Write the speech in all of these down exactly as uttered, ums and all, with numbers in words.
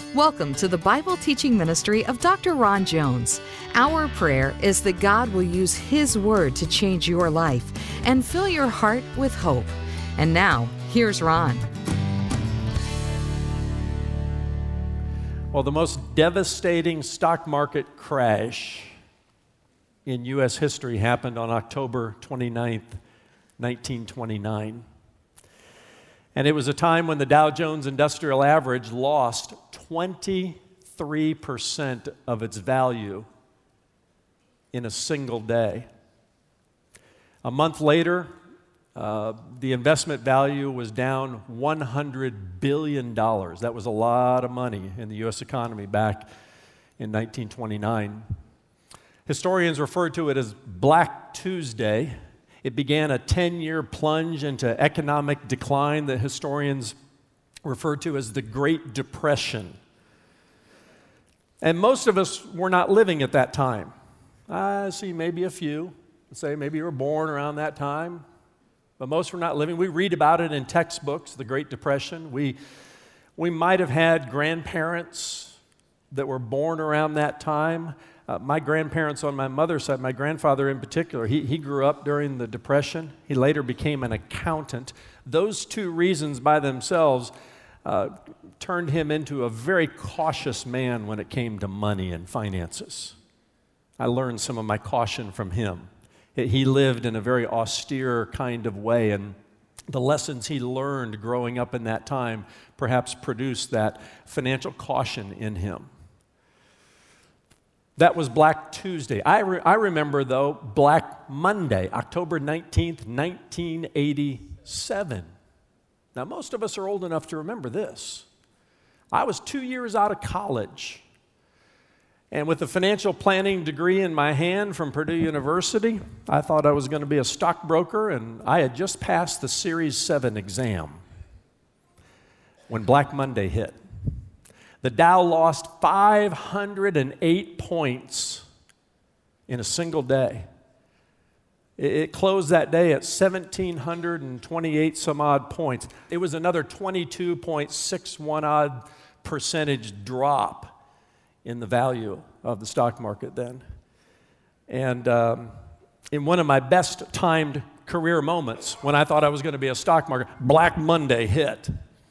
Welcome to the Bible teaching ministry of Doctor Ron Jones. Our prayer is that God will use His Word to change your life and fill your heart with hope. And now, here's Ron. Well, the most devastating stock market crash in U S history happened on October twenty-ninth, nineteen twenty-nine. And it was a time when the Dow Jones Industrial Average lost twenty-three percent of its value in a single day. A month later, uh, the investment value was down one hundred billion dollars. That was a lot of money in the U S economy back in nineteen twenty-nine. Historians refer to it as Black Tuesday. It began a ten-year plunge into economic decline that historians refer to as the Great Depression. And most of us were not living at that time. I see maybe a few, say maybe you were born around that time, but most were not living. We read about it in textbooks, the Great Depression. We, we might have had grandparents that were born around that time. Uh, my grandparents on my mother's side, my grandfather in particular, he, he grew up during the Depression. He later became an accountant. Those two reasons by themselves uh, turned him into a very cautious man when it came to money and finances. I learned some of my caution from him. He lived in a very austere kind of way, and the lessons he learned growing up in that time perhaps produced that financial caution in him. That was Black Tuesday. I, re- I remember, though, Black Monday, October nineteenth, nineteen eighty-seven. Now, most of us are old enough to remember this. I was two years out of college, and with a financial planning degree in my hand from Purdue University, I thought I was going to be a stockbroker, and I had just passed the Series seven exam when Black Monday hit. The Dow lost five hundred eight points in a single day. It closed that day at one thousand seven hundred twenty-eight some odd points. It was another twenty-two point six one odd percentage drop in the value of the stock market then. And um, in one of my best timed career moments, when I thought I was going to be a stock market, Black Monday hit.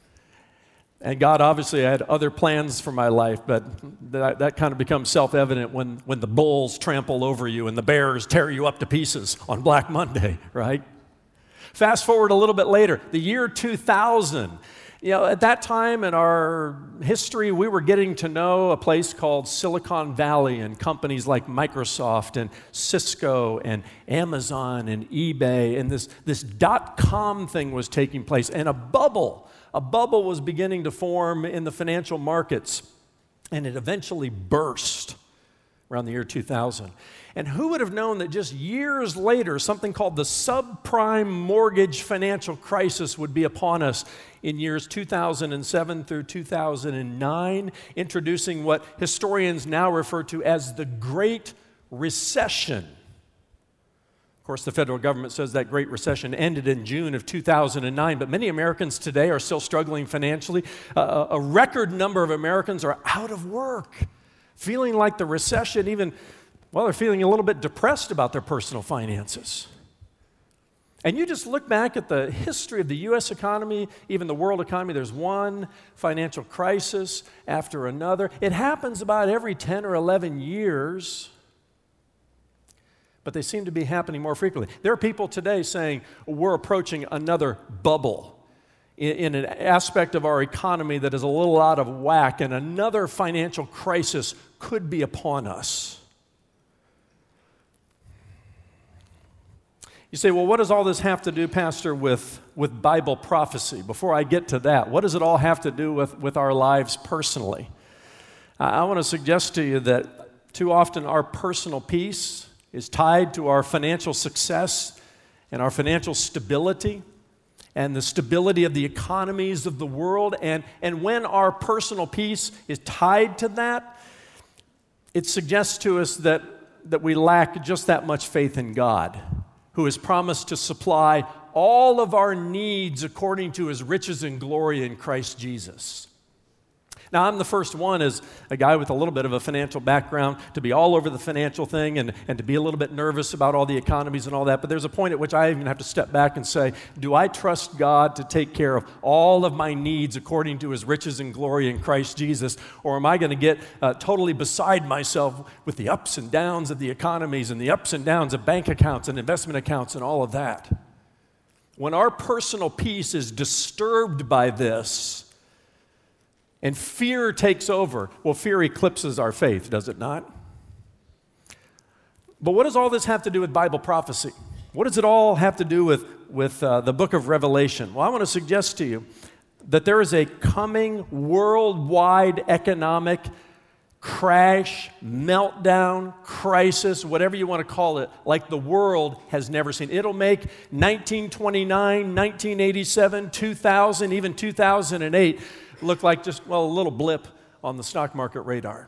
And God obviously had other plans for my life, but that, that kind of becomes self-evident when, when the bulls trample over you and the bears tear you up to pieces on Black Monday, right? Fast forward a little bit later, the year two thousand. You know, at that time in our history, we were getting to know a place called Silicon Valley and companies like Microsoft and Cisco and Amazon and eBay, and this, this dot-com thing was taking place, and a bubble A bubble was beginning to form in the financial markets, and it eventually burst around the year two thousand. And who would have known that just years later, something called the subprime mortgage financial crisis would be upon us in years two thousand seven through two thousand nine, introducing what historians now refer to as the Great Recession. Of course, the federal government says that Great Recession ended in June of two thousand nine, but many Americans today are still struggling financially. Uh, a record number of Americans are out of work, feeling like the recession even, well, they're feeling a little bit depressed about their personal finances. And you just look back at the history of the U S economy, even the world economy, there's one financial crisis after another. It happens about every ten or eleven years. But they seem to be happening more frequently. There are people today saying we're approaching another bubble in, in an aspect of our economy that is a little out of whack, and another financial crisis could be upon us. You say, well, what does all this have to do, Pastor, with, with Bible prophecy? Before I get to that, what does it all have to do with, with our lives personally? I, I want to suggest to you that too often our personal peace is tied to our financial success and our financial stability and the stability of the economies of the world. And, and when our personal peace is tied to that, it suggests to us that, that we lack just that much faith in God, who has promised to supply all of our needs according to His riches and glory in Christ Jesus. Now, I'm the first one as a guy with a little bit of a financial background to be all over the financial thing and, and to be a little bit nervous about all the economies and all that. But there's a point at which I even have to step back and say, do I trust God to take care of all of my needs according to his riches and glory in Christ Jesus? Or am I going to get uh, totally beside myself with the ups and downs of the economies and the ups and downs of bank accounts and investment accounts and all of that? When our personal peace is disturbed by this, and fear takes over. Well, fear eclipses our faith, does it not? But what does all this have to do with Bible prophecy? What does it all have to do with, with uh, the book of Revelation? Well, I want to suggest to you that there is a coming worldwide economic crash, meltdown, crisis, whatever you want to call it, like the world has never seen. It'll make nineteen twenty-nine, nineteen eighty-seven, two thousand, even two thousand eight look like just, well, a little blip on the stock market radar.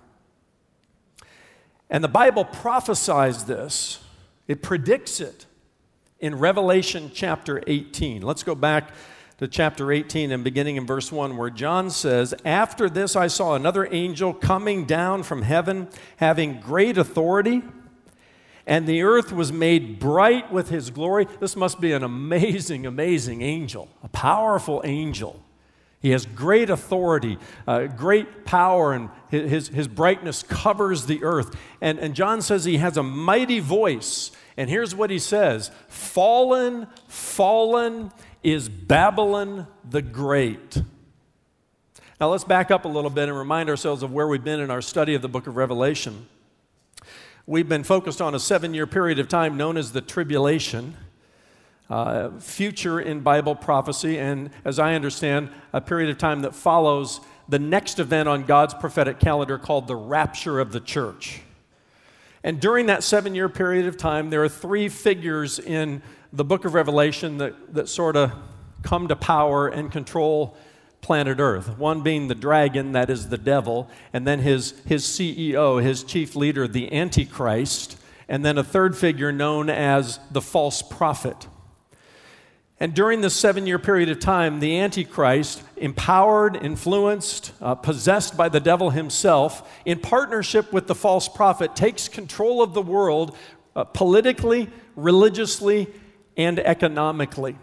And the Bible prophesies this. It predicts it in Revelation chapter eighteen. Let's go back to chapter eighteen and beginning in verse one, where John says, "After this I saw another angel coming down from heaven, having great authority, and the earth was made bright with his glory." This must be an amazing, amazing angel, a powerful angel. He has great authority, uh, great power, and his, his brightness covers the earth. And, and John says he has a mighty voice. And here's what he says: "Fallen, fallen is Babylon the Great." Now let's back up a little bit and remind ourselves of where we've been in our study of the book of Revelation. We've been focused on a seven-year period of time known as the tribulation. Uh, future in Bible prophecy, and as I understand, a period of time that follows the next event on God's prophetic calendar called the rapture of the church. And during that seven-year period of time, there are three figures in the book of Revelation that, that sort of come to power and control planet Earth. One being the dragon, that is the devil, and then his, his C E O, his chief leader, the Antichrist, and then a third figure known as the false prophet. And during this seven-year period of time, the Antichrist, empowered, influenced, uh, possessed by the devil himself, in partnership with the false prophet, takes control of the world uh, politically, religiously, and economically.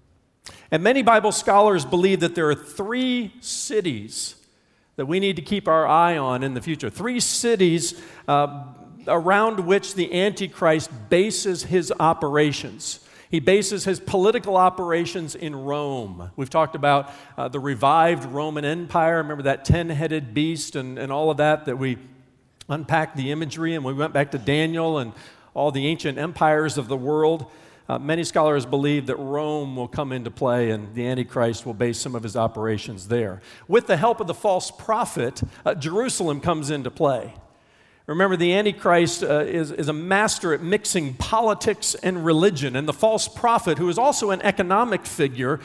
And many Bible scholars believe that there are three cities that we need to keep our eye on in the future. Three cities uh, around which the Antichrist bases his operations. He bases his political operations in Rome. We've talked about uh, the revived Roman Empire. Remember that ten-headed beast and, and all of that, that we unpacked the imagery, and we went back to Daniel and all the ancient empires of the world. Uh, many scholars believe that Rome will come into play and the Antichrist will base some of his operations there. With the help of the false prophet, uh, Jerusalem comes into play. Remember, the Antichrist uh, is, is a master at mixing politics and religion, and the false prophet, who is also an economic figure,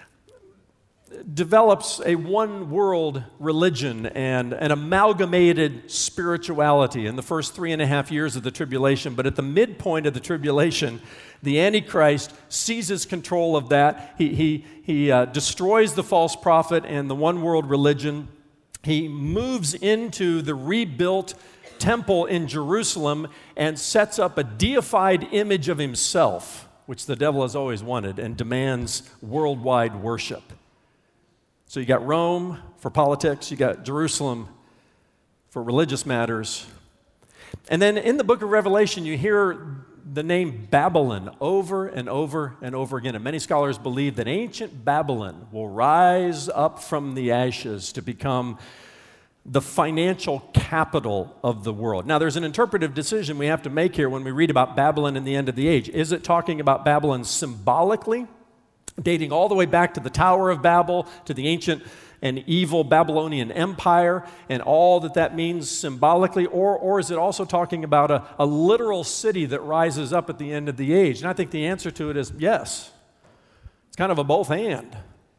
develops a one-world religion and an amalgamated spirituality in the first three and a half years of the tribulation. But at the midpoint of the tribulation, the Antichrist seizes control of that. He, he, he uh, destroys the false prophet and the one-world religion. He moves into the rebuilt temple in Jerusalem and sets up a deified image of himself, which the devil has always wanted, and demands worldwide worship. So you got Rome for politics, you got Jerusalem for religious matters. And then in the book of Revelation, you hear the name Babylon over and over and over again. And many scholars believe that ancient Babylon will rise up from the ashes to become the financial capital of the world. Now, there's an interpretive decision we have to make here when we read about Babylon in the end of the age. Is it talking about Babylon symbolically, dating all the way back to the Tower of Babel, to the ancient and evil Babylonian Empire, and all that that means symbolically, or, or is it also talking about a, a literal city that rises up at the end of the age? And I think the answer to it is yes. It's kind of a both and.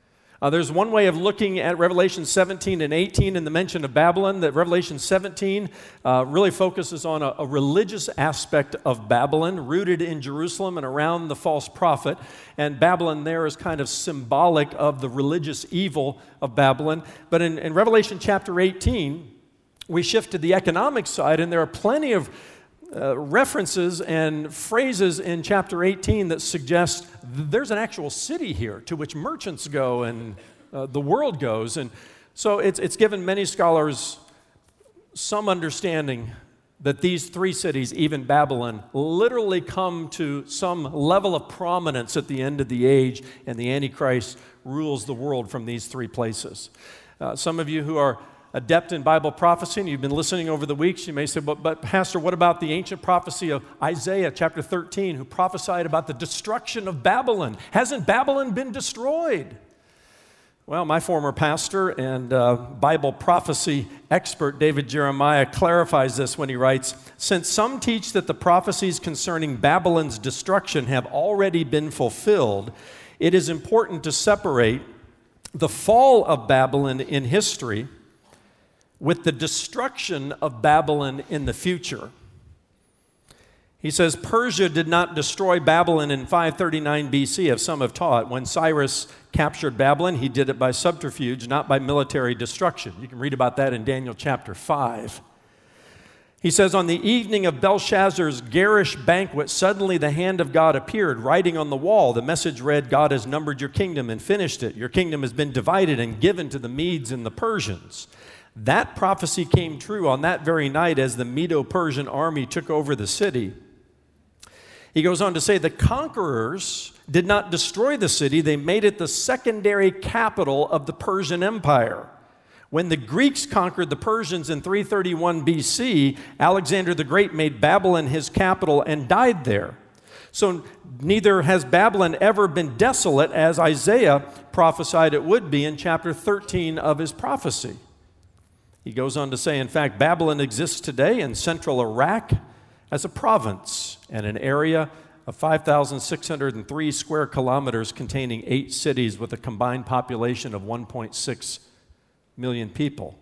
Uh, there's one way of looking at Revelation seventeen and eighteen and the mention of Babylon, that Revelation seventeen uh, really focuses on a, a religious aspect of Babylon, rooted in Jerusalem and around the false prophet. And Babylon there is kind of symbolic of the religious evil of Babylon. But in, in Revelation chapter eighteen, we shift to the economic side, and there are plenty of Uh, references and phrases in chapter eighteen that suggest there's an actual city here to which merchants go and uh, the world goes. And so it's, it's given many scholars some understanding that these three cities, even Babylon, literally come to some level of prominence at the end of the age, and the Antichrist rules the world from these three places. Uh, some of you who are adept in Bible prophecy, and you've been listening over the weeks, you may say, but, but Pastor, what about the ancient prophecy of Isaiah chapter thirteen, who prophesied about the destruction of Babylon? Hasn't Babylon been destroyed? Well, my former pastor and uh, Bible prophecy expert, David Jeremiah, clarifies this when he writes, since some teach that the prophecies concerning Babylon's destruction have already been fulfilled, it is important to separate the fall of Babylon in history with the destruction of Babylon in the future. He says, Persia did not destroy Babylon in five thirty-nine B C, as some have taught. When Cyrus captured Babylon, he did it by subterfuge, not by military destruction. You can read about that in Daniel chapter five. He says, on the evening of Belshazzar's garish banquet, suddenly the hand of God appeared, writing on the wall. The message read, God has numbered your kingdom and finished it. Your kingdom has been divided and given to the Medes and the Persians. That prophecy came true on that very night as the Medo-Persian army took over the city. He goes on to say the conquerors did not destroy the city, they made it the secondary capital of the Persian Empire. When the Greeks conquered the Persians in three thirty-one B C, Alexander the Great made Babylon his capital and died there. So neither has Babylon ever been desolate as Isaiah prophesied it would be in chapter thirteen of his prophecy. He goes on to say, in fact, Babylon exists today in central Iraq as a province and an area of five thousand six hundred three square kilometers containing eight cities with a combined population of one point six million people.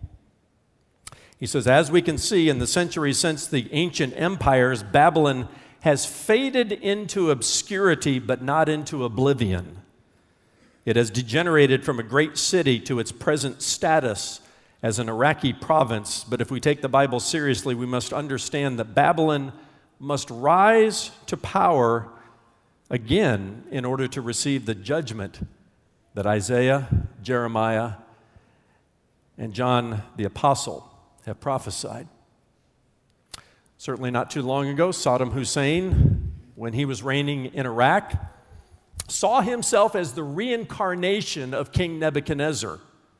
He says, as we can see in the centuries since the ancient empires, Babylon has faded into obscurity but not into oblivion. It has degenerated from a great city to its present status as an Iraqi province, but if we take the Bible seriously, we must understand that Babylon must rise to power again in order to receive the judgment that Isaiah, Jeremiah, and John the Apostle have prophesied. Certainly not too long ago, Saddam Hussein, when he was reigning in Iraq, saw himself as the reincarnation of King Nebuchadnezzar.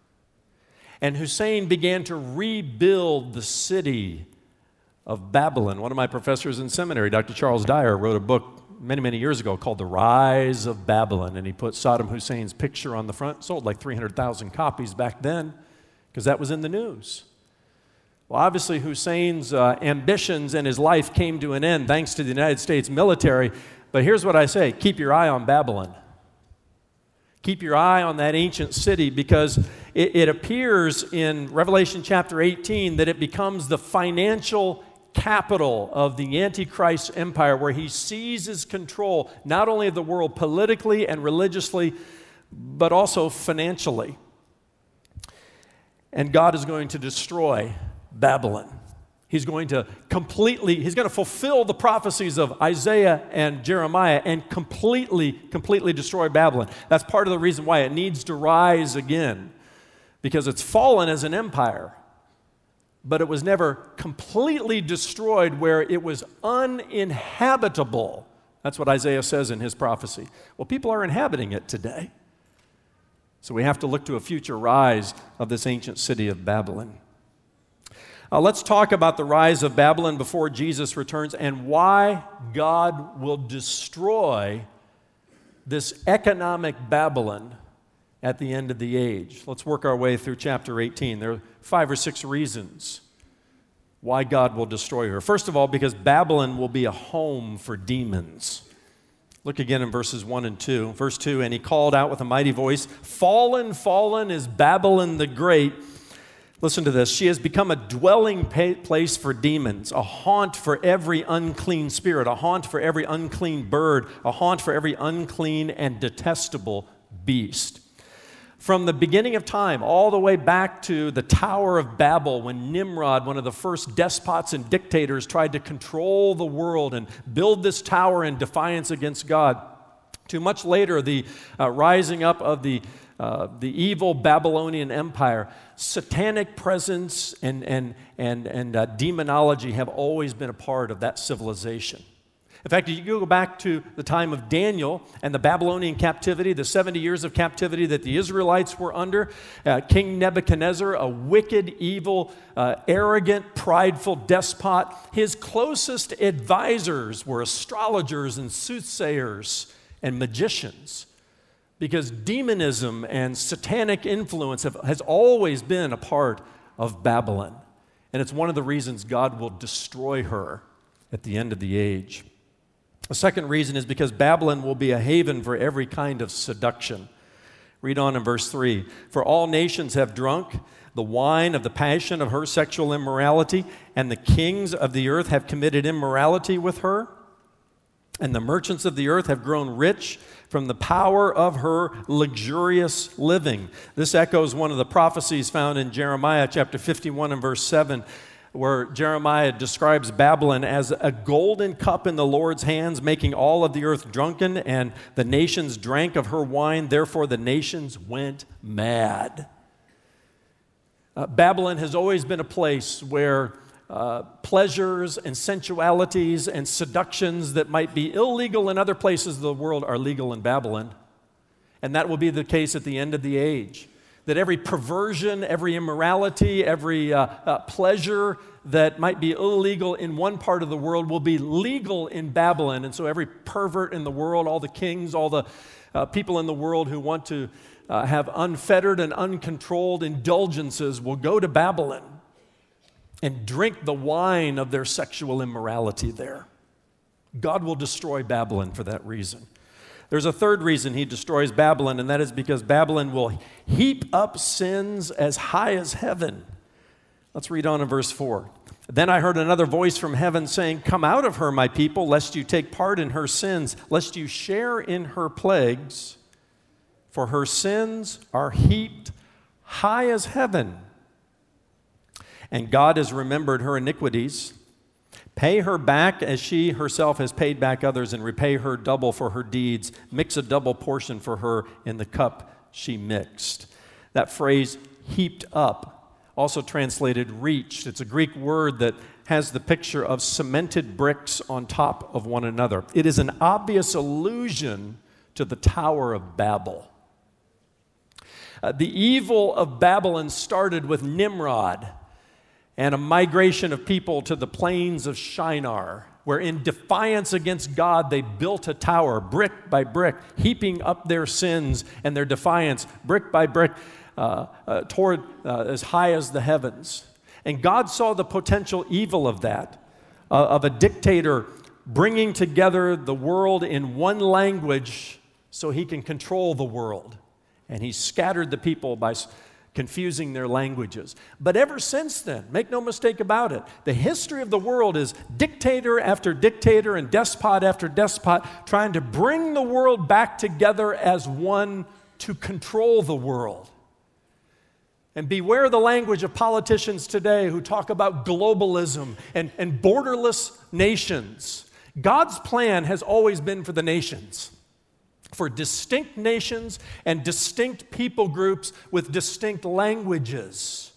And Hussein began to rebuild the city of Babylon. One of my professors in seminary, Doctor Charles Dyer, wrote a book many, many years ago called The Rise of Babylon. And he put Saddam Hussein's picture on the front. Sold like three hundred thousand copies back then because that was in the news. Well, obviously Hussein's uh, ambitions and his life came to an end thanks to the United States military. But here's what I say, keep your eye on Babylon. Keep your eye on that ancient city because it, it appears in Revelation chapter eighteen that it becomes the financial capital of the Antichrist empire where he seizes control not only of the world politically and religiously, but also financially. And God is going to destroy Babylon. He's going to completely, he's going to fulfill the prophecies of Isaiah and Jeremiah and completely, completely destroy Babylon. That's part of the reason why it needs to rise again, because it's fallen as an empire, but it was never completely destroyed where it was uninhabitable. That's what Isaiah says in his prophecy. Well, people are inhabiting it today. So we have to look to a future rise of this ancient city of Babylon. Uh, let's talk about the rise of Babylon before Jesus returns and why God will destroy this economic Babylon at the end of the age. Let's work our way through chapter eighteen. There are five or six reasons why God will destroy her. First of all, because Babylon will be a home for demons. Look again in verses one and two. Verse two, and he called out with a mighty voice, "Fallen, fallen is Babylon the Great." Listen to this. "She has become a dwelling place for demons, a haunt for every unclean spirit, a haunt for every unclean bird, a haunt for every unclean and detestable beast." From the beginning of time, all the way back to the Tower of Babel, when Nimrod, one of the first despots and dictators, tried to control the world and build this tower in defiance against God, to much later, the uh, rising up of the, uh, the evil Babylonian Empire, satanic presence and, and, and, and uh, demonology have always been a part of that civilization. In fact, you go back to the time of Daniel and the Babylonian captivity, the seventy years of captivity that the Israelites were under. Uh, King Nebuchadnezzar, a wicked, evil, uh, arrogant, prideful despot. His closest advisors were astrologers and soothsayers and magicians, because demonism and satanic influence have, has always been a part of Babylon. And it's one of the reasons God will destroy her at the end of the age. The second reason is because Babylon will be a haven for every kind of seduction. Read on in verse three. "For all nations have drunk the wine of the passion of her sexual immorality, and the kings of the earth have committed immorality with her, and the merchants of the earth have grown rich from the power of her luxurious living." This echoes one of the prophecies found in Jeremiah chapter fifty-one and verse seven, where Jeremiah describes Babylon as a golden cup in the Lord's hands, making all of the earth drunken, and the nations drank of her wine, therefore the nations went mad. Uh, Babylon has always been a place where uh, pleasures and sensualities and seductions that might be illegal in other places of the world are legal in Babylon. And that will be the case at the end of the age. That every perversion, every immorality, every uh, uh, pleasure that might be illegal in one part of the world will be legal in Babylon. And so every pervert in the world, all the kings, all the uh, people in the world who want to uh, have unfettered and uncontrolled indulgences will go to Babylon and drink the wine of their sexual immorality there. God will destroy Babylon for that reason. There's a third reason he destroys Babylon, and that is because Babylon will heap up sins as high as heaven. Let's read on in verse four. "Then I heard another voice from heaven saying, 'Come out of her, my people, lest you take part in her sins, lest you share in her plagues, for her sins are heaped high as heaven. And God has remembered her iniquities. Pay her back as she herself has paid back others, and repay her double for her deeds. Mix a double portion for her in the cup she mixed.'" That phrase, heaped up, also translated reached. It's a Greek word that has the picture of cemented bricks on top of one another. It is an obvious allusion to the Tower of Babel. Uh, the evil of Babylon started with Nimrod and a migration of people to the plains of Shinar, where in defiance against God, they built a tower, brick by brick, heaping up their sins and their defiance, brick by brick, uh, uh, toward uh, as high as the heavens. And God saw the potential evil of that, uh, of a dictator bringing together the world in one language so he can control the world. And he scattered the people by confusing their languages. But ever since then, make no mistake about it, the history of the world is dictator after dictator and despot after despot trying to bring the world back together as one to control the world. And beware the language of politicians today who talk about globalism and, and borderless nations. God's plan has always been for the nations, for distinct nations and distinct people groups with distinct languages.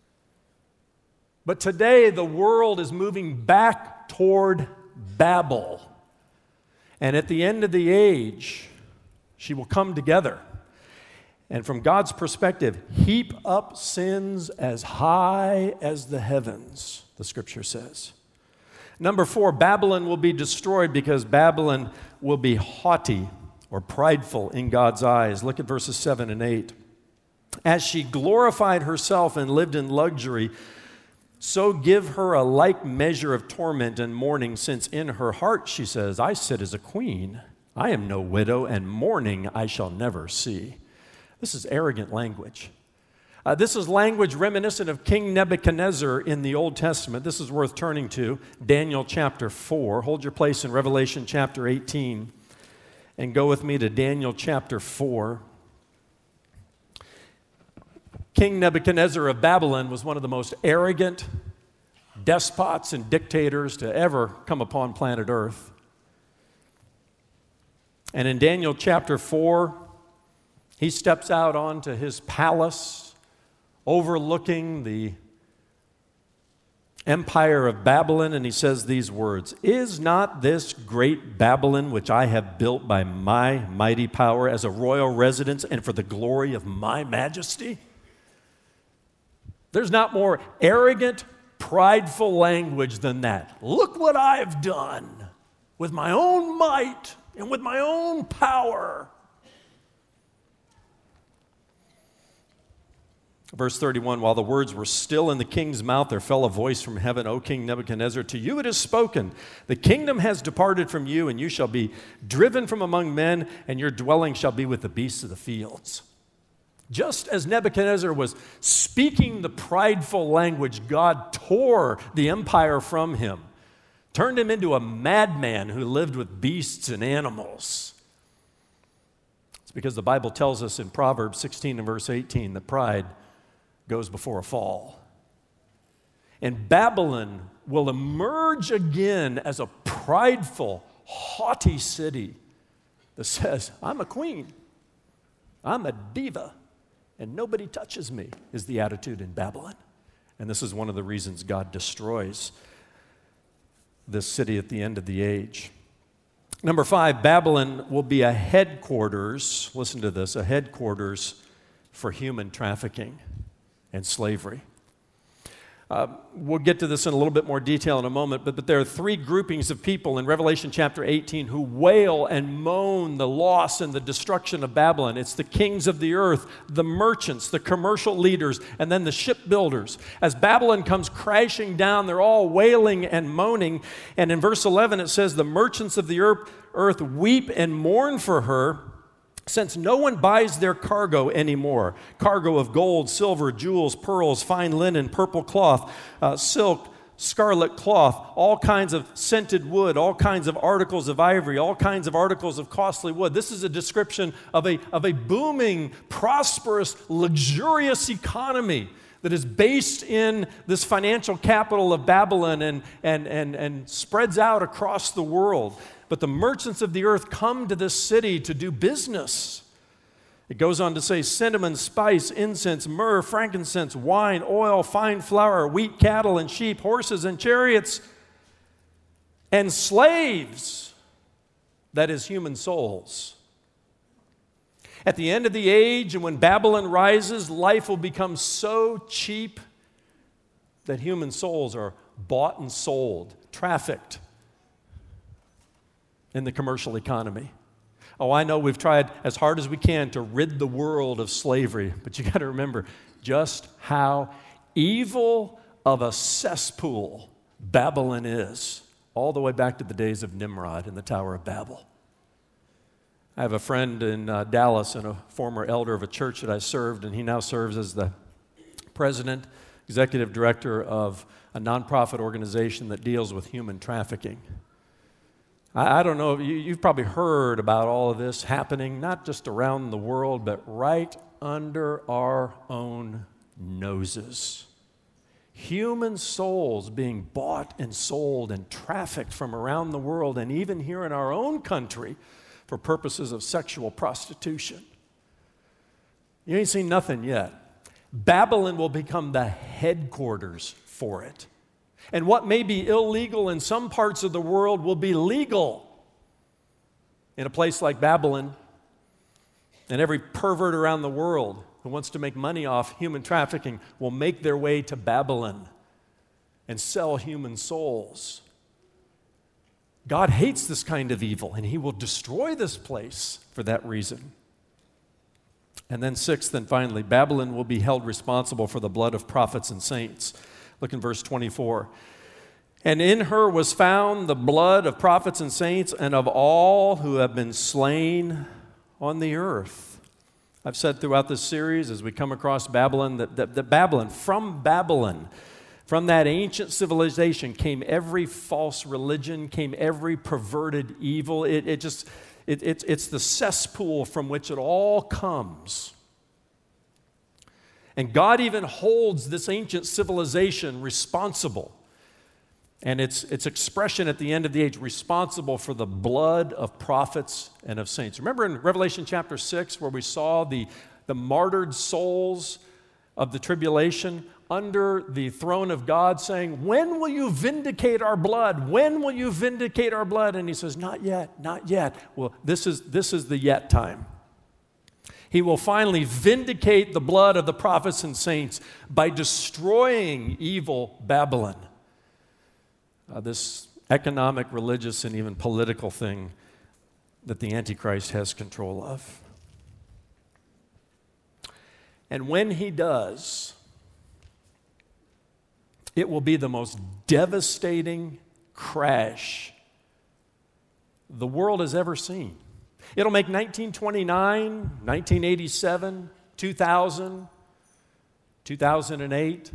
But today, the world is moving back toward Babel. And at the end of the age, she will come together. And from God's perspective, heap up sins as high as the heavens, the scripture says. Number four, Babylon will be destroyed because Babylon will be haughty or prideful in God's eyes. Look at verses seven and eight. "As she glorified herself and lived in luxury, so give her a like measure of torment and mourning, since in her heart she says, 'I sit as a queen, I am no widow, and mourning I shall never see. This is arrogant language. Uh, this is language reminiscent of King Nebuchadnezzar in the Old Testament. This is worth turning to, Daniel chapter four. Hold your place in Revelation chapter eighteen and go with me to Daniel chapter four. King Nebuchadnezzar of Babylon was one of the most arrogant despots and dictators to ever come upon planet Earth. And in Daniel chapter four, he steps out onto his palace overlooking the empire of Babylon, and he says these words, "Is not this great Babylon, which I have built by my mighty power as a royal residence and for the glory of my majesty?" There's not more arrogant, prideful language than that. Look what I've done with my own might and with my own power. Verse thirty-one, while the words were still in the king's mouth, there fell a voice from heaven, "O King Nebuchadnezzar, to you it is spoken, the kingdom has departed from you, and you shall be driven from among men, and your dwelling shall be with the beasts of the fields." Just as Nebuchadnezzar was speaking the prideful language, God tore the empire from him, turned him into a madman who lived with beasts and animals. It's because the Bible tells us in Proverbs sixteen and verse eighteen that pride goes before a fall. And Babylon will emerge again as a prideful, haughty city that says, "I'm a queen, I'm a diva, and nobody touches me," is the attitude in Babylon. And this is one of the reasons God destroys this city at the end of the age. Number five, Babylon will be a headquarters, listen to this, a headquarters for human trafficking and slavery. Uh, we'll get to this in a little bit more detail in a moment, but, but there are three groupings of people in Revelation chapter eighteen who wail and moan the loss and the destruction of Babylon. It's the kings of the earth, the merchants, the commercial leaders, and then the shipbuilders. As Babylon comes crashing down, they're all wailing and moaning. And in verse eleven it says, "The merchants of the earth, earth weep and mourn for her, since no one buys their cargo anymore. Cargo of gold, silver, jewels, pearls, fine linen, purple cloth, uh, silk, scarlet cloth, all kinds of scented wood, all kinds of articles of ivory, all kinds of articles of costly wood." This is a description of a, of a booming, prosperous, luxurious economy that is based in this financial capital of Babylon and, and, and, and spreads out across the world. But the merchants of the earth come to this city to do business. It goes on to say, cinnamon, spice, incense, myrrh, frankincense, wine, oil, fine flour, wheat, cattle, and sheep, horses and chariots, and slaves, that is, human souls. At the end of the age, and when Babylon rises, life will become so cheap that human souls are bought and sold, trafficked in the commercial economy. Oh, I know we've tried as hard as we can to rid the world of slavery, but you got to remember just how evil of a cesspool Babylon is, all the way back to the days of Nimrod and the Tower of Babel. I have a friend in uh, Dallas and a former elder of a church that I served, and he now serves as the president, executive director of a nonprofit organization that deals with human trafficking. I don't know, you've probably heard about all of this happening, not just around the world, but right under our own noses. Human souls being bought and sold and trafficked from around the world, and even here in our own country, for purposes of sexual prostitution. You ain't seen nothing yet. Babylon will become the headquarters for it. And what may be illegal in some parts of the world will be legal in a place like Babylon. And every pervert around the world who wants to make money off human trafficking will make their way to Babylon and sell human souls. God hates this kind of evil, and he will destroy this place for that reason. And then sixth and finally, Babylon will be held responsible for the blood of prophets and saints. Look in verse twenty-four. And in her was found the blood of prophets and saints and of all who have been slain on the earth. I've said throughout this series as we come across Babylon that, that, that Babylon, from Babylon, from that ancient civilization came every false religion, came every perverted evil. It, it just, it, it, it's the cesspool from which it all comes. And God even holds this ancient civilization responsible. And its, its expression at the end of the age, responsible for the blood of prophets and of saints. Remember in Revelation chapter six where we saw the, the martyred souls of the tribulation under the throne of God saying, when will you vindicate our blood? When will you vindicate our blood? And he says, not yet, not yet. Well, this is, this is the yet time. He will finally vindicate the blood of the prophets and saints by destroying evil Babylon. Uh, this economic, religious, and even political thing that the Antichrist has control of. And when he does, it will be the most devastating crash the world has ever seen. It'll make nineteen twenty-nine, nineteen eighty-seven, two thousand, two thousand eight,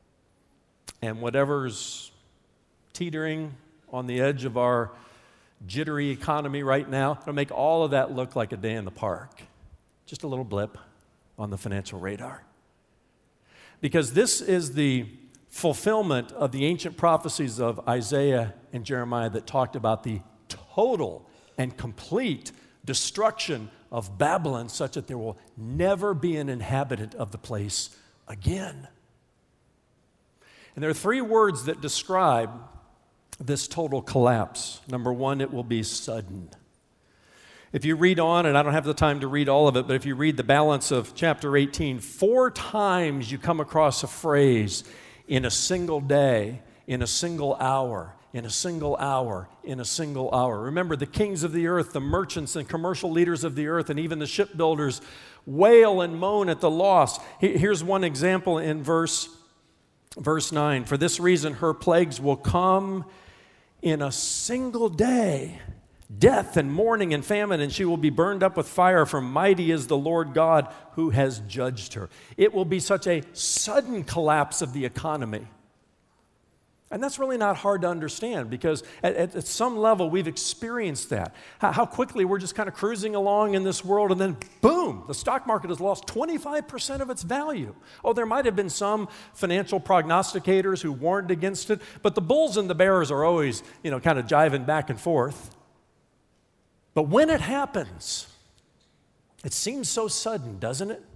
and whatever's teetering on the edge of our jittery economy right now, it'll make all of that look like a day in the park. Just a little blip on the financial radar. Because this is the fulfillment of the ancient prophecies of Isaiah and Jeremiah that talked about the total and complete destruction of Babylon such that there will never be an inhabitant of the place again. And there are three words that describe this total collapse. Number one, it will be sudden. If you read on, and I don't have the time to read all of it, but if you read the balance of chapter eighteen, four times you come across a phrase, in a single day, in a single hour, in a single hour, in a single hour. Remember, the kings of the earth, the merchants and commercial leaders of the earth, and even the shipbuilders wail and moan at the loss. Here's one example in verse, verse nine. For this reason, her plagues will come in a single day, death and mourning and famine, and she will be burned up with fire, for mighty is the Lord God who has judged her. It will be such a sudden collapse of the economy. And that's really not hard to understand because at, at, at some level we've experienced that. How, how quickly we're just kind of cruising along in this world and then boom, the stock market has lost twenty-five percent of its value. Oh, there might have been some financial prognosticators who warned against it, but the bulls and the bears are always, you know, kind of jiving back and forth. But when it happens, it seems so sudden, doesn't it?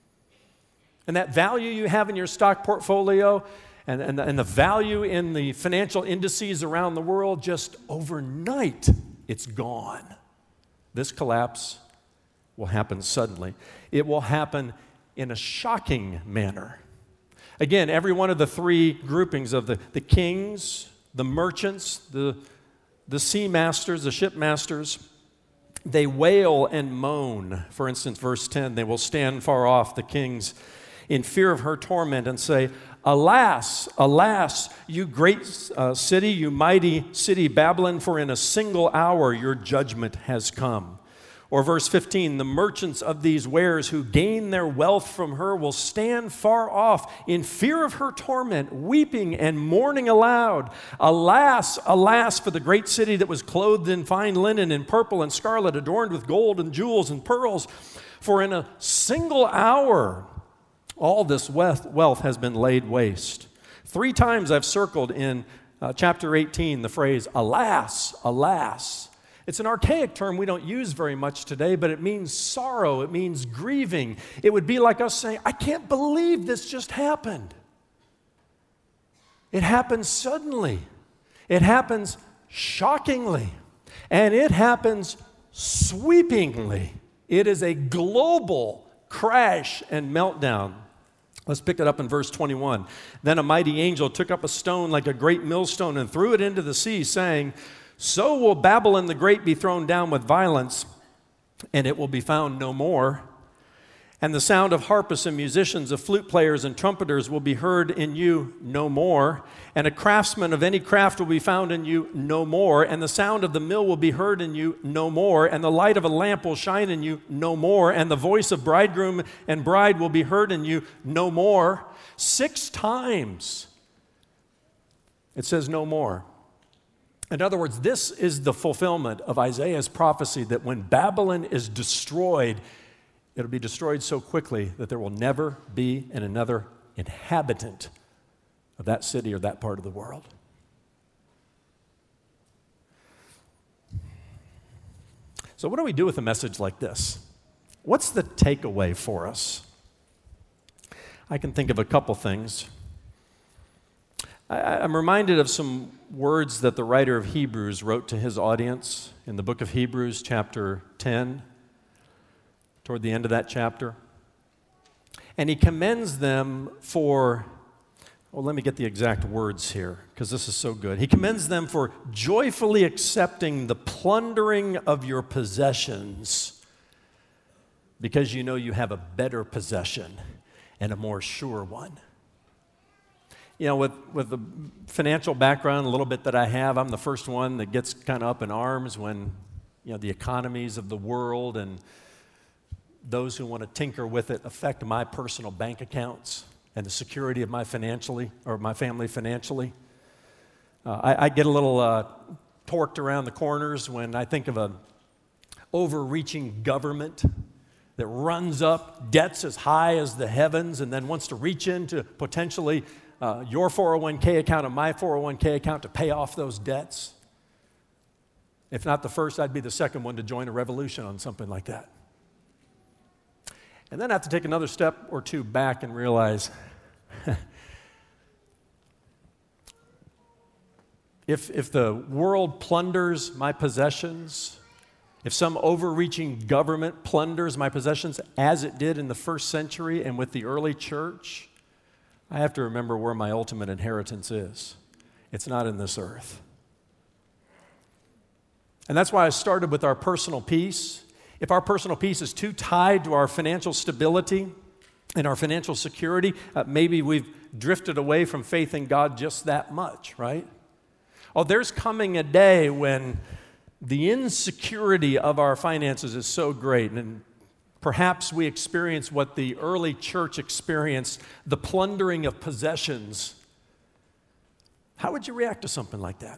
And that value you have in your stock portfolio and, and, and the value in the financial indices around the world, just overnight, it's gone. This collapse will happen suddenly. It will happen in a shocking manner. Again, every one of the three groupings of the, the kings, the merchants, the, the sea masters, the ship masters, they wail and moan. For instance, verse ten, they will stand far off, the kings, in fear of her torment and say, alas, alas, you great uh, city, you mighty city Babylon, for in a single hour your judgment has come. Or verse fifteen, the merchants of these wares who gain their wealth from her will stand far off in fear of her torment, weeping and mourning aloud. Alas, alas, for the great city that was clothed in fine linen and purple and scarlet, adorned with gold and jewels and pearls. For in a single hour all this wealth has been laid waste. Three times I've circled in uh, chapter eighteen the phrase, alas, alas. It's an archaic term we don't use very much today, but it means sorrow. It means grieving. It would be like us saying, I can't believe this just happened. It happens suddenly. It happens shockingly. And it happens sweepingly. It is a global crash and meltdown. Let's pick it up in verse twenty-one. Then a mighty angel took up a stone like a great millstone and threw it into the sea, saying, so will Babylon the Great be thrown down with violence, and it will be found no more. And the sound of harpists and musicians, of flute players and trumpeters will be heard in you no more. And a craftsman of any craft will be found in you no more. And the sound of the mill will be heard in you no more. And the light of a lamp will shine in you no more. And the voice of bridegroom and bride will be heard in you no more. Six times it says no more. In other words, this is the fulfillment of Isaiah's prophecy that when Babylon is destroyed, it'll be destroyed so quickly that there will never be an another inhabitant of that city or that part of the world. So what do we do with a message like this? What's the takeaway for us? I can think of a couple things. I, I'm reminded of some words that the writer of Hebrews wrote to his audience in the book of Hebrews, chapter ten. Toward the end of that chapter. And he commends them for, well, let me get the exact words here, because this is so good. He commends them for joyfully accepting the plundering of your possessions because you know you have a better possession and a more sure one. You know, with, with the financial background a little bit that I have, I'm the first one that gets kind of up in arms when, you know, the economies of the world and those who want to tinker with it affect my personal bank accounts and the security of my financially or my family financially. Uh, I, I get a little uh, torqued around the corners when I think of an overreaching government that runs up debts as high as the heavens and then wants to reach into potentially uh, your four oh one k account and my four oh one k account to pay off those debts. If not the first, I'd be the second one to join a revolution on something like that. And then I have to take another step or two back and realize if, if the world plunders my possessions, if some overreaching government plunders my possessions as it did in the first century and with the early church, I have to remember where my ultimate inheritance is. It's not in this earth. And that's why I started with our personal peace. If our personal peace is too tied to our financial stability and our financial security, uh, maybe we've drifted away from faith in God just that much, right? Oh, there's coming a day when the insecurity of our finances is so great, and perhaps we experience what the early church experienced, the plundering of possessions. How would you react to something like that?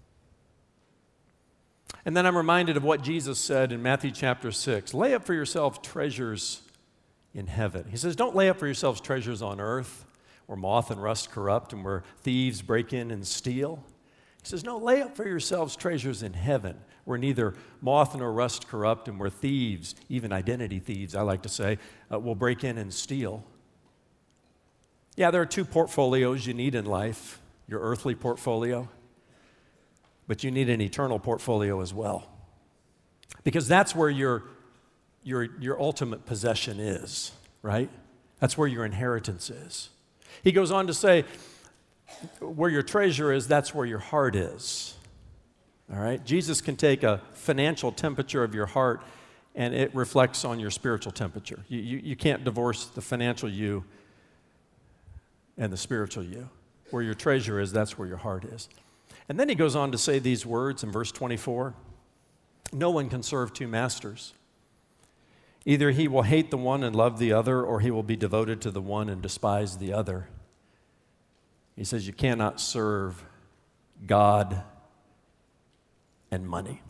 And then I'm reminded of what Jesus said in Matthew chapter six. Lay up for yourselves treasures in heaven. He says, don't lay up for yourselves treasures on earth where moth and rust corrupt and where thieves break in and steal. He says, no, lay up for yourselves treasures in heaven where neither moth nor rust corrupt and where thieves, even identity thieves, I like to say, uh, will break in and steal. Yeah, there are two portfolios you need in life, your earthly portfolio, but you need an eternal portfolio as well. Because that's where your, your, your ultimate possession is, right? That's where your inheritance is. He goes on to say, where your treasure is, that's where your heart is. All right? Jesus can take a financial temperature of your heart and it reflects on your spiritual temperature. You, you, you can't divorce the financial you and the spiritual you. Where your treasure is, that's where your heart is. And then he goes on to say these words in verse twenty-four. No one can serve two masters. Either he will hate the one and love the other, or he will be devoted to the one and despise the other. He says you cannot serve God and money.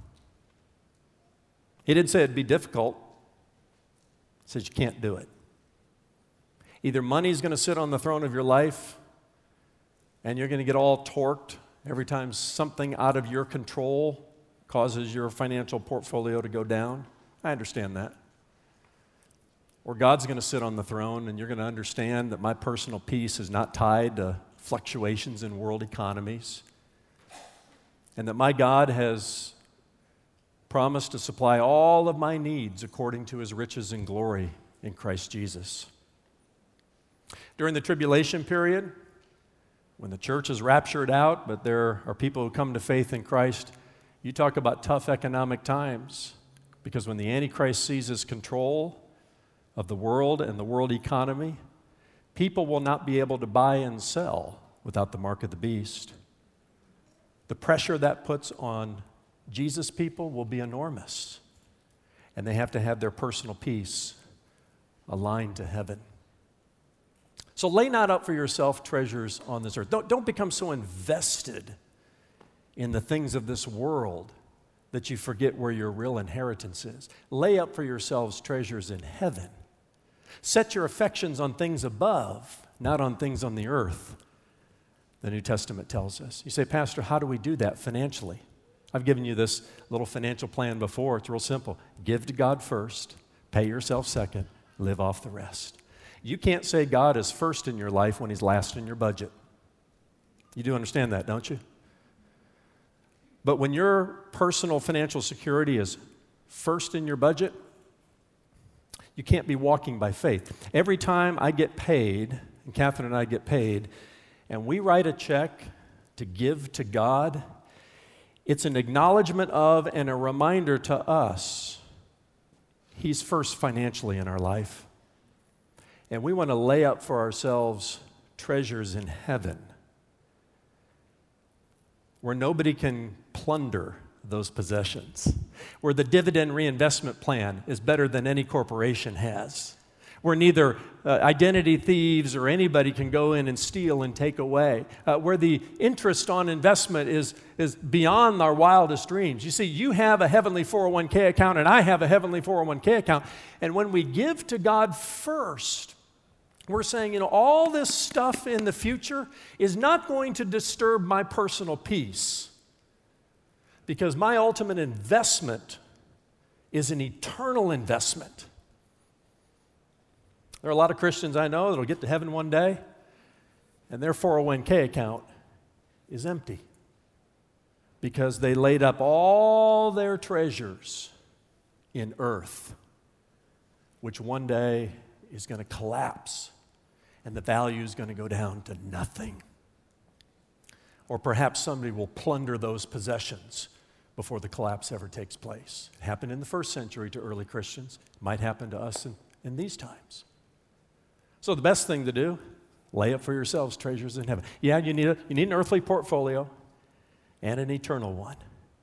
He didn't say it'd be difficult. He says you can't do it. Either money's going to sit on the throne of your life, and you're going to get all torqued every time something out of your control causes your financial portfolio to go down. I understand that. Or God's going to sit on the throne and you're going to understand that my personal peace is not tied to fluctuations in world economies, and that my God has promised to supply all of my needs according to his riches and glory in Christ Jesus. During the tribulation period, when the church is raptured out, but there are people who come to faith in Christ, you talk about tough economic times, because when the Antichrist seizes control, of the world and the world economy, people will not be able to buy and sell without the mark of the beast. The pressure that puts on Jesus' people will be enormous, and they have to have their personal peace aligned to heaven. So lay not up for yourself treasures on this earth. Don't, don't become so invested in the things of this world that you forget where your real inheritance is. Lay up for yourselves treasures in heaven. Set your affections on things above, not on things on the earth, the New Testament tells us. You say, Pastor, how do we do that financially? I've given you this little financial plan before. It's real simple. Give to God first, pay yourself second, live off the rest. You can't say God is first in your life when He's last in your budget. You do understand that, don't you? But when your personal financial security is first in your budget, you can't be walking by faith. Every time I get paid, and Catherine and I get paid, and we write a check to give to God, it's an acknowledgement of and a reminder to us He's first financially in our life. And we want to lay up for ourselves treasures in heaven where nobody can plunder those possessions, where the dividend reinvestment plan is better than any corporation has, where neither uh, identity thieves or anybody can go in and steal and take away, uh, where the interest on investment is, is beyond our wildest dreams. You see, you have a heavenly four oh one k account, and I have a heavenly four oh one k account, and when we give to God first, we're saying, you know, all this stuff in the future is not going to disturb my personal peace, because my ultimate investment is an eternal investment. There are a lot of Christians I know that will get to heaven one day, and their four oh one k account is empty because they laid up all their treasures in earth, which one day is going to collapse, and the value is going to go down to nothing. Or perhaps somebody will plunder those possessions before the collapse ever takes place. It happened in the first century to early Christians. It might happen to us in, in these times. So the best thing to do, lay up for yourselves treasures in heaven. Yeah, you need, a, you need an earthly portfolio and an eternal one.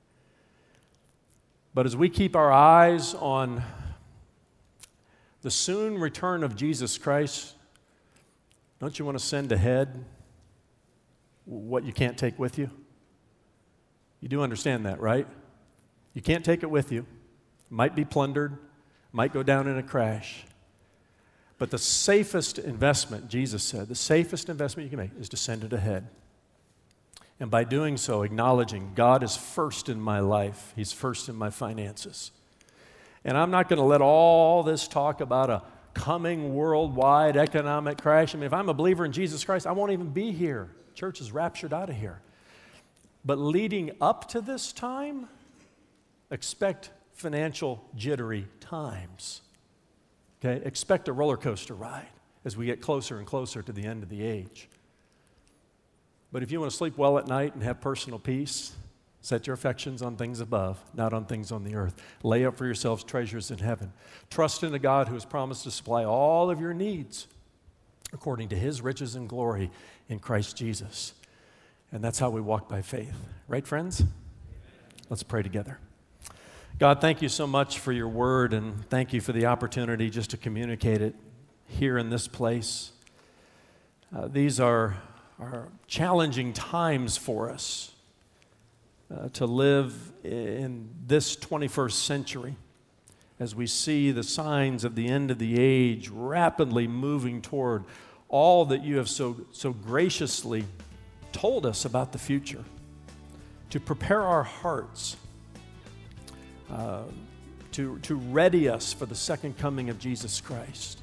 But as we keep our eyes on the soon return of Jesus Christ, don't you want to send ahead what you can't take with you? You do understand that, right? You can't take it with you. It might be plundered, might go down in a crash. But the safest investment, Jesus said, the safest investment you can make is to send it ahead. And by doing so, acknowledging God is first in my life. He's first in my finances. And I'm not going to let all this talk about a coming worldwide economic crash. I mean, if I'm a believer in Jesus Christ, I won't even be here. Church is raptured out of here. But leading up to this time, expect financial jittery times. Okay? Expect a roller coaster ride as we get closer and closer to the end of the age. But if you want to sleep well at night and have personal peace, set your affections on things above, not on things on the earth. Lay up for yourselves treasures in heaven. Trust in a God who has promised to supply all of your needs according to His riches and glory in Christ Jesus. And that's how we walk by faith. Right, friends? Let's pray together. God, thank you so much for your word, and thank you for the opportunity just to communicate it here in this place. Uh, these are, are challenging times for us uh, to live in this twenty-first century as we see the signs of the end of the age rapidly moving toward all that you have so, so graciously told us about the future, to prepare our hearts, uh, to, to ready us for the second coming of Jesus Christ,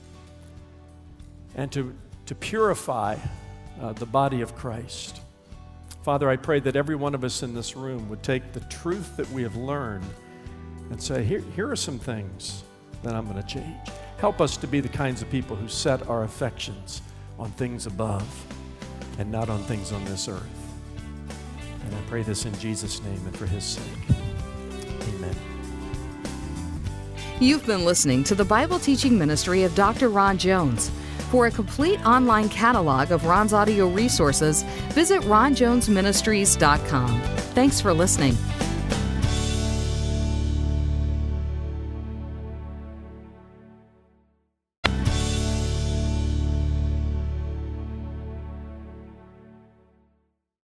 and to, to purify uh, the body of Christ. Father, I pray that every one of us in this room would take the truth that we have learned and say, here, here are some things that I'm going to change. Help us to be the kinds of people who set our affections on things above and not on things on this earth. And I pray this in Jesus' name and for His sake. Amen. You've been listening to the Bible teaching ministry of Doctor Ron Jones. For a complete online catalog of Ron's audio resources, visit ron jones ministries dot com. Thanks for listening.